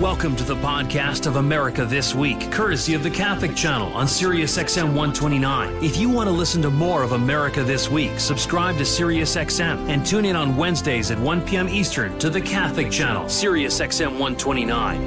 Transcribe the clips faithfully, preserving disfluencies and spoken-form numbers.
Welcome to the podcast of America This Week, courtesy of the Catholic Channel on Sirius X M one twenty-nine. If you want to listen to more of America This Week, subscribe to Sirius X M and tune in on Wednesdays at one p.m. Eastern to the Catholic Channel, Sirius X M one twenty-nine.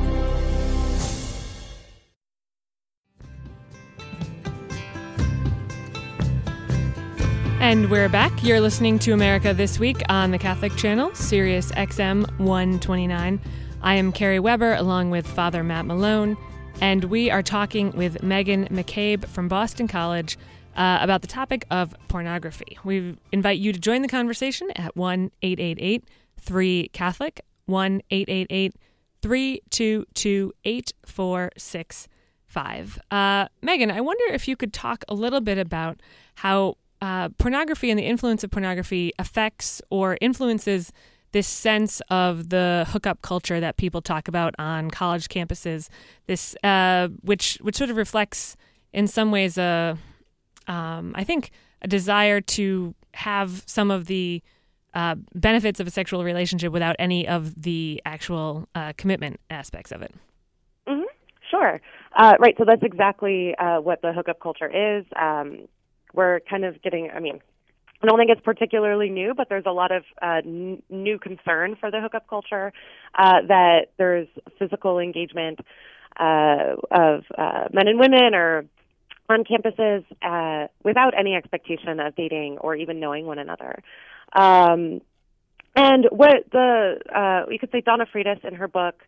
And we're back. You're listening to America This Week on the Catholic Channel, Sirius X M one twenty-nine. I am Carrie Weber, along with Father Matt Malone, and we are talking with Megan McCabe from Boston College uh, about the topic of pornography. We invite you to join the conversation at one eight eight eight three Catholic, one eight eight eight three two two eight four six five. Uh, Megan, I wonder if you could talk a little bit about how uh, pornography and the influence of pornography affects or influences this sense of the hookup culture that people talk about on college campuses, this uh, which which sort of reflects in some ways a, um, I think, a desire to have some of the uh, benefits of a sexual relationship without any of the actual uh, commitment aspects of it. Mm-hmm. Sure. Uh, right. So that's exactly uh, what the hookup culture is. Um, we're kind of getting, I mean, I don't think it's particularly new, but there's a lot of uh, n- new concern for the hookup culture, uh, that there's physical engagement uh, of uh, men and women or on campuses uh, without any expectation of dating or even knowing one another. Um, and what the, uh, you could say Donna Freitas in her book,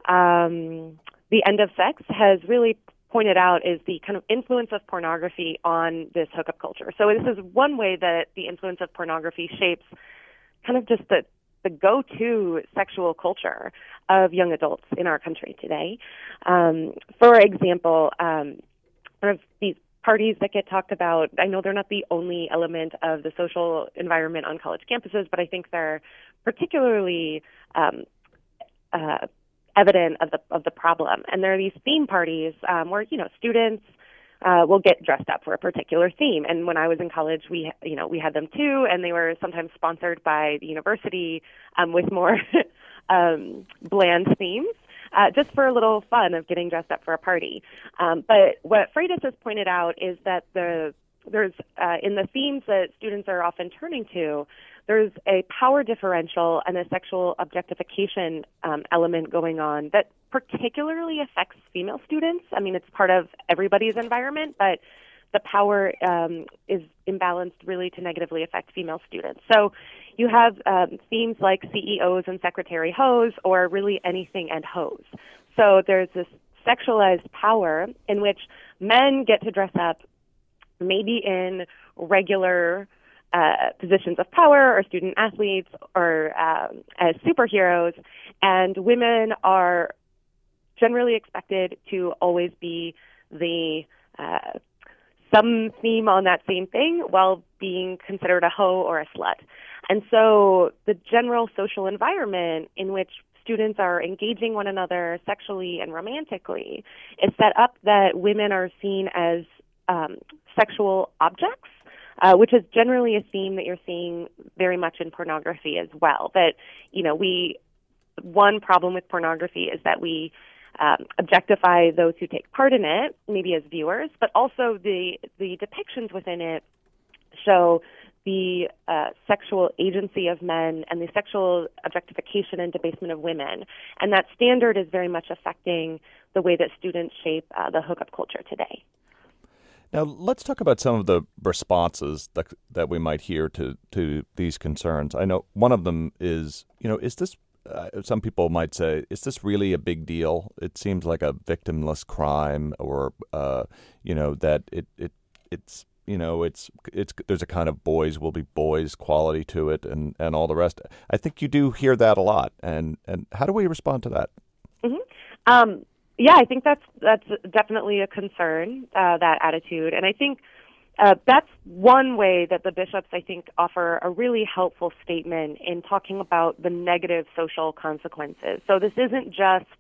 um, The End of Sex, has really pointed out is the kind of influence of pornography on this hookup culture. So this is one way that the influence of pornography shapes kind of just the, the go-to sexual culture of young adults in our country today. Um, for example, um, one of these parties that get talked about, I know they're not the only element of the social environment on college campuses, but I think they're particularly um, uh, evident of the of the problem. And there are these theme parties um, where, you know, students uh, will get dressed up for a particular theme. And when I was in college, we, you know, we had them too, and they were sometimes sponsored by the university um, with more um, bland themes, uh, just for a little fun of getting dressed up for a party. Um, but what Freitas has pointed out is that the there's uh, in the themes that students are often turning to, there's a power differential and a sexual objectification um, element going on that particularly affects female students. I mean, it's part of everybody's environment, but the power um, is imbalanced really to negatively affect female students. So you have um, themes like C E Os and secretary hoes, or really anything and hoes. So there's this sexualized power in which men get to dress up maybe in regular uh, positions of power or student athletes or um, as superheroes, and women are generally expected to always be the uh, some theme on that same thing while being considered a hoe or a slut. And so the general social environment in which students are engaging one another sexually and romantically is set up that women are seen as um, sexual objects, uh, which is generally a theme that you're seeing very much in pornography as well. That, you know, we, one problem with pornography is that we um, objectify those who take part in it, maybe as viewers, but also the, the depictions within it show the uh, sexual agency of men and the sexual objectification and debasement of women. And that standard is very much affecting the way that students shape uh, the hookup culture today. Now, let's talk about some of the responses that that we might hear to, to these concerns. I know one of them is, you know, is this, uh, some people might say, is this really a big deal? It seems like a victimless crime, or, uh, you know, that it, it it's, you know, it's it's there's a kind of boys will be boys quality to it, and, and all the rest. I think you do hear that a lot. And, and how do we respond to that? Mm-hmm. Um Yeah, I think that's that's definitely a concern, uh, that attitude. And I think uh, that's one way that the bishops, I think, offer a really helpful statement in talking about the negative social consequences. So this isn't just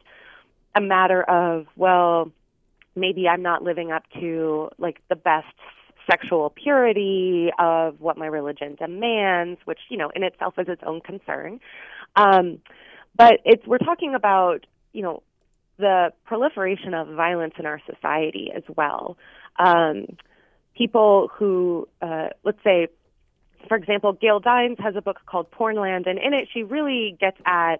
a matter of, well, maybe I'm not living up to, like, the best sexual purity of what my religion demands, which, you know, in itself is its own concern. Um, but it's we're talking about you know, the proliferation of violence in our society as well. Um, people who, uh, let's say, for example, Gail Dines has a book called Pornland, and in it she really gets at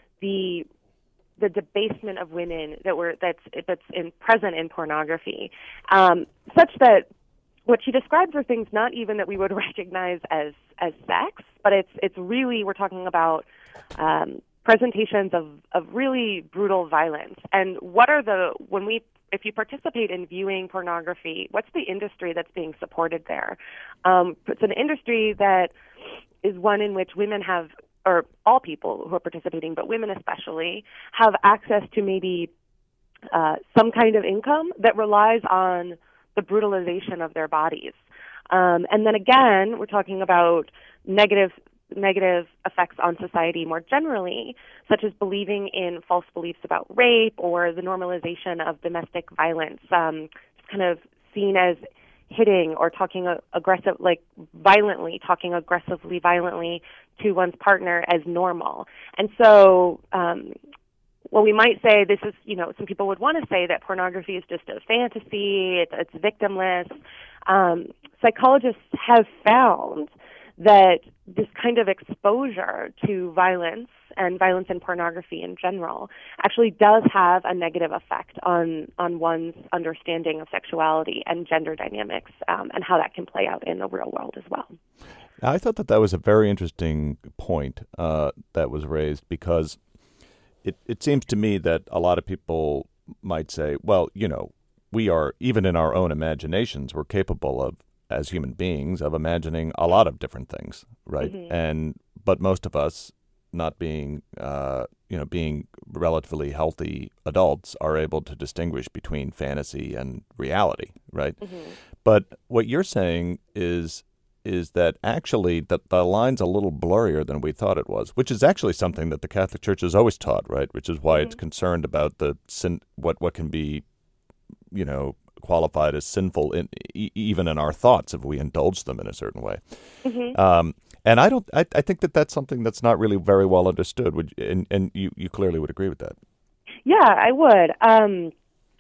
the the debasement of women that were that's that's in, present in pornography, um, such that what she describes are things not even that we would recognize as as sex, but it's it's really, we're talking about um, presentations of, of really brutal violence. And what are the, when we, if you participate in viewing pornography, what's the industry that's being supported there? Um, it's an industry that is one in which women have, or all people who are participating, but women especially, have access to maybe uh, some kind of income that relies on the brutalization of their bodies. Um, and then again, we're talking about negative negative effects on society more generally, such as believing in false beliefs about rape or the normalization of domestic violence, um, it's kind of seen as hitting or talking uh, aggressive, like violently, talking aggressively, violently to one's partner as normal. And so, um, well, we might say this is, you know, some people would want to say that pornography is just a fantasy, it's, it's victimless. Um, psychologists have found that this kind of exposure to violence and violence in pornography in general actually does have a negative effect on, on one's understanding of sexuality and gender dynamics, um, and how that can play out in the real world as well. Now, I thought that that was a very interesting point uh, that was raised, because it, it seems to me that a lot of people might say, well, you know, we are, even in our own imaginations, we're capable of, as human beings, of imagining a lot of different things, right? Mm-hmm. And but most of us, not being, uh, you know, being relatively healthy adults, are able to distinguish between fantasy and reality, right? Mm-hmm. But what you're saying is is that actually that the line's a little blurrier than we thought it was, which is actually something that the Catholic Church has always taught, right? Which is why mm-hmm. it's concerned about the sin, what what can be, you know, qualified as sinful in, e- even in our thoughts if we indulge them in a certain way. Mm-hmm. Um, and I don't. I, I think that that's something that's not really very well understood. Would you, and and you, you clearly would agree with that. Yeah, I would. Um,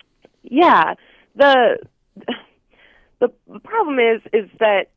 yeah. The the problem is is that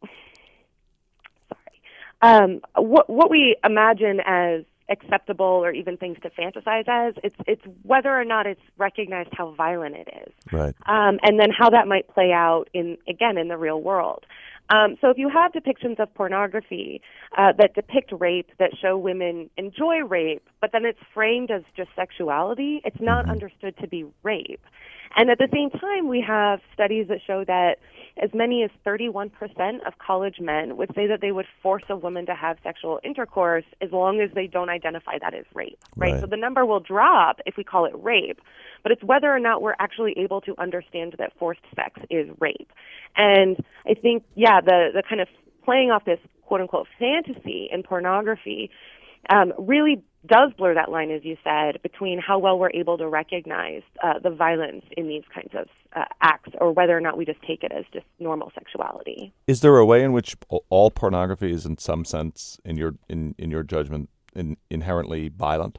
sorry. Um, what what we imagine as acceptable or even things to fantasize as, it's it's whether or not it's recognized how violent it is. Right. Um, and then how that might play out in, again, in the real world. Um, so if you have depictions of pornography uh, that depict rape, that show women enjoy rape, but then it's framed as just sexuality, it's not mm-hmm. understood to be rape. And at the same time, we have studies that show that as many as thirty-one percent of college men would say that they would force a woman to have sexual intercourse as long as they don't identify that as rape, right? right? So the number will drop if we call it rape, but it's whether or not we're actually able to understand that forced sex is rape. And I think, yeah, the, the kind of playing off this quote-unquote fantasy in pornography um, really does blur that line, as you said, between how well we're able to recognize uh, the violence in these kinds of uh, acts, or whether or not we just take it as just normal sexuality. Is there a way in which all pornography is, in some sense, in your in, in your judgment, in, inherently violent?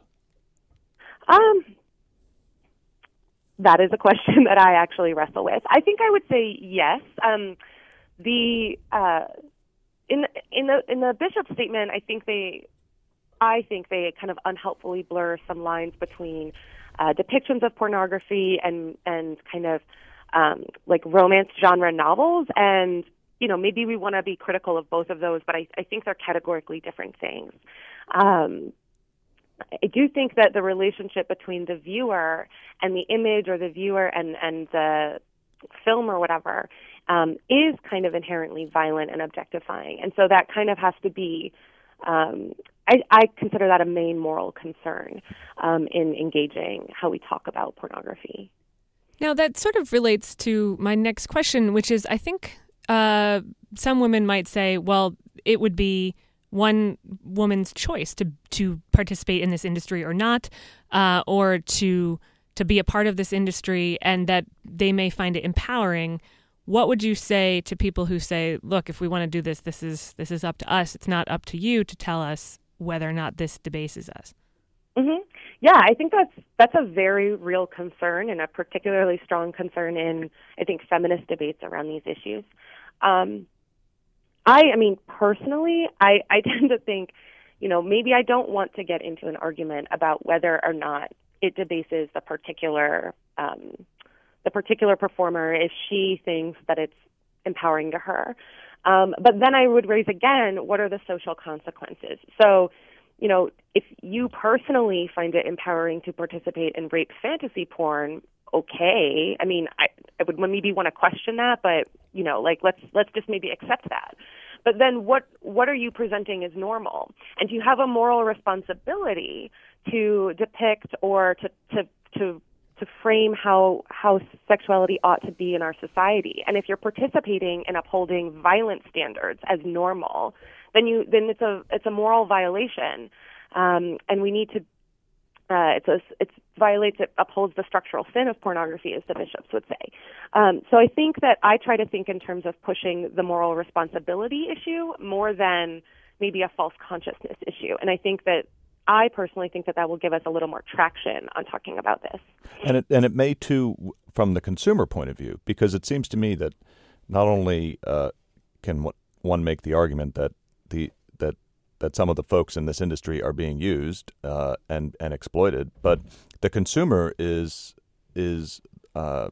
Um, that is a question that I actually wrestle with. I think I would say yes. Um, the uh, in in the in the bishop's statement, I think they. I think they kind of unhelpfully blur some lines between uh, depictions of pornography and, and kind of um, like romance genre novels. And, you know, maybe we want to be critical of both of those, but I, I think they're categorically different things. Um, I do think that the relationship between the viewer and the image, or the viewer and, and the film or whatever, um, is kind of inherently violent and objectifying. And so that kind of has to be Um, I, I consider that a main moral concern um, in engaging how we talk about pornography. Now, that sort of relates to my next question, which is, I think uh, some women might say, well, it would be one woman's choice to to participate in this industry or not, uh, or to to be a part of this industry, and that they may find it empowering. What would you say to people who say, look, if we want to do this, this is this is up to us. It's not up to you to tell us whether or not this debases us? Mm-hmm. Yeah, I think that's that's a very real concern and a particularly strong concern in, I think, feminist debates around these issues. Um, I, I mean, personally, I, I tend to think, you know, maybe I don't want to get into an argument about whether or not it debases the particular um, the particular performer if she thinks that it's empowering to her. Um, but then I would raise again, what are the social consequences? So, you know, if you personally find it empowering to participate in rape fantasy porn, okay. I mean, I, I would maybe want to question that, but, you know, like, let's let's just maybe accept that. But then what what are you presenting as normal? And you have a moral responsibility to depict or to to to to frame how how sexuality ought to be in our society. And if you're participating in upholding violent standards as normal, then you then it's a it's a moral violation, um, and we need to uh, it's a it violates it upholds the structural sin of pornography, as the bishops would say. Um, so I think that I try to think in terms of pushing the moral responsibility issue more than maybe a false consciousness issue, and I think that. I personally think that that will give us a little more traction on talking about this. And it and it may, too, from the consumer point of view, because it seems to me that not only uh, can one make the argument that the that that some of the folks in this industry are being used uh, and and exploited, but the consumer is is uh,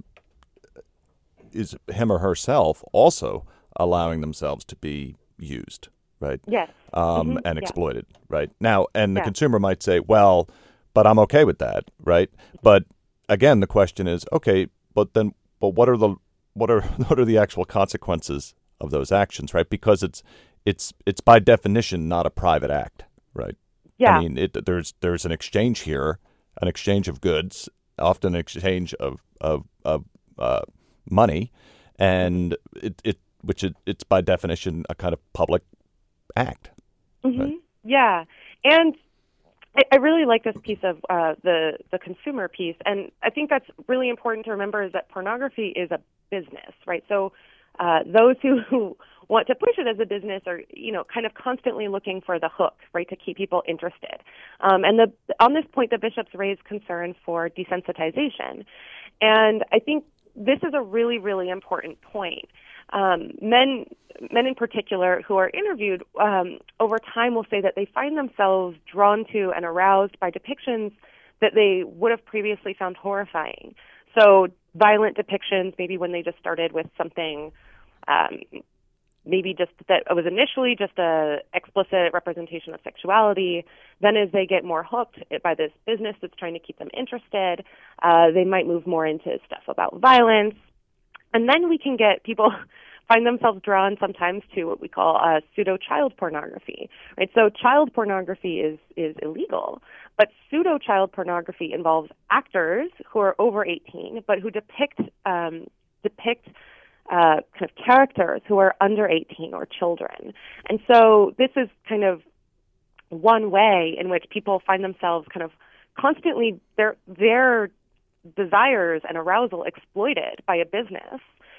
is him or herself also allowing themselves to be used. Right. Yes. Um, mm-hmm. and yeah. exploited. Right. Now, and the yeah. consumer might say, well, but I'm okay with that. Right. But again, the question is, okay, but then, but what are the what are what are the actual consequences of those actions? Right. Because it's it's it's by definition not a private act. Right. Yeah. I mean, it, there's there's an exchange here, an exchange of goods, often an exchange of of of uh, money, and it it which it, it's by definition a kind of public act. Mm-hmm. Right? Yeah, and I, I really like this piece of uh, the the consumer piece, and I think that's really important to remember is that pornography is a business, right? So uh, those who, who want to push it as a business are, you know, kind of constantly looking for the hook, right, to keep people interested. Um, and the on this point, the bishops raised concern for desensitization, and I think this is a really, really important point. Um, men, men in particular who are interviewed um, over time will say that they find themselves drawn to and aroused by depictions that they would have previously found horrifying. So violent depictions, maybe when they just started with something, um, maybe just that it was initially just a explicit representation of sexuality. Then as they get more hooked by this business that's trying to keep them interested, uh, they might move more into stuff about violence. And then we can get people find themselves drawn sometimes to what we call uh, pseudo-child pornography, right? So child pornography is, is illegal, but pseudo-child pornography involves actors who are over eighteen, but who depict um, depict uh, kind of characters who are under eighteen or children. And so this is kind of one way in which people find themselves kind of constantly their their desires and arousal exploited by a business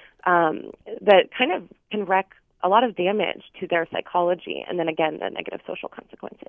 um, that kind of can wreak a lot of damage to their psychology, and then again the negative social consequences.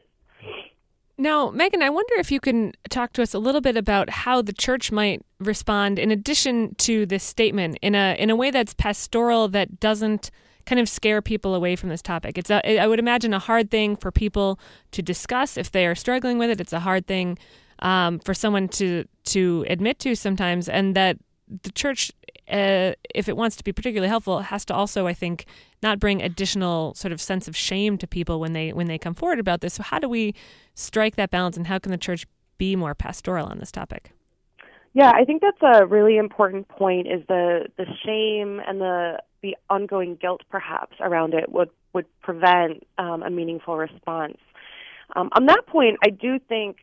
Now, Megan, I wonder if you can talk to us a little bit about how the church might respond in addition to this statement in a in a way that's pastoral, that doesn't kind of scare people away from this topic. It's a, I would imagine a hard thing for people to discuss if they are struggling with it. It's a hard thing um, for someone to to admit to sometimes, and that the church, uh, if it wants to be particularly helpful, has to also, I think, not bring additional sort of sense of shame to people when they when they come forward about this. So how do we strike that balance, and how can the church be more pastoral on this topic? Yeah, I think that's a really important point, is the, the shame and the the ongoing guilt perhaps around it would, would prevent um, a meaningful response. Um, on that point, I do think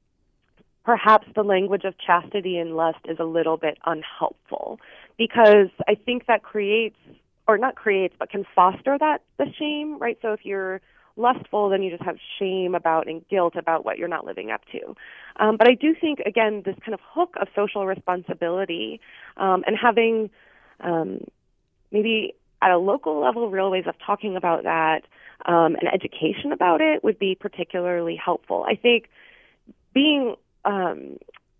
perhaps the language of chastity and lust is a little bit unhelpful, because I think that creates, or not creates, but can foster that, the shame, right? So if you're lustful, then you just have shame about and guilt about what you're not living up to. Um, but I do think, again, this kind of hook of social responsibility um, and having um, maybe at a local level real ways of talking about that um, and education about it would be particularly helpful. I think being um,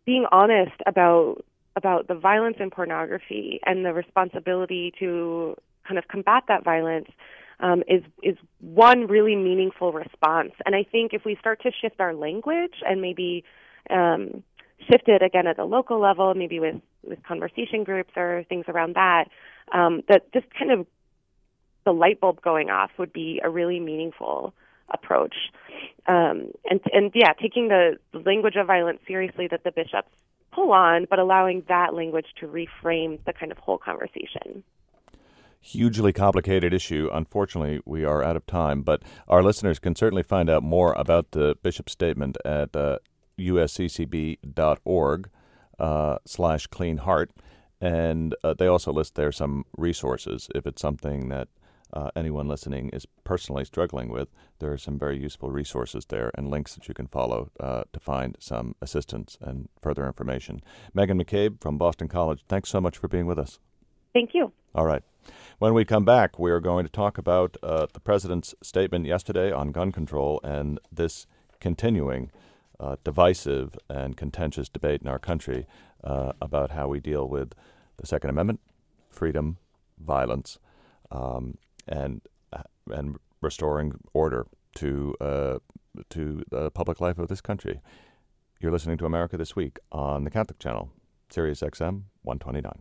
being honest about about the violence in pornography and the responsibility to kind of combat that violence um, is is one really meaningful response. And I think if we start to shift our language and maybe um, shift it again at the local level, maybe with, with conversation groups or things around that, um, that just kind of the light bulb going off would be a really meaningful approach. Um, and, and yeah, taking the language of violence seriously that the bishops pull on, but allowing that language to reframe the kind of whole conversation. Hugely complicated issue. Unfortunately, we are out of time, but our listeners can certainly find out more about the bishop's statement at uh, usccb.org uh, slash clean heart. And uh, they also list there some resources. If it's something that uh, anyone listening is personally struggling with, there are some very useful resources there and links that you can follow uh, to find some assistance and further information. Megan McCabe from Boston College, thanks so much for being with us. Thank you. All right. When we come back, we are going to talk about uh, the president's statement yesterday on gun control and this continuing uh, divisive and contentious debate in our country uh, about how we deal with the Second Amendment, freedom, violence, um, and and restoring order to uh, to the public life of this country. You're listening to America This Week on the Catholic Channel, Sirius X M one twenty-nine.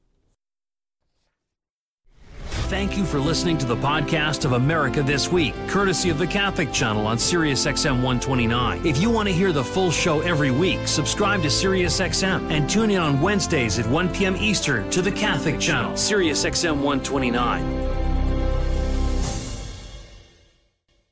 Thank you for listening to the podcast of America This Week, courtesy of the Catholic Channel on Sirius X M one twenty-nine. If you want to hear the full show every week, subscribe to Sirius X M and tune in on Wednesdays at one p.m. Eastern to the Catholic Channel, Sirius X M one twenty-nine.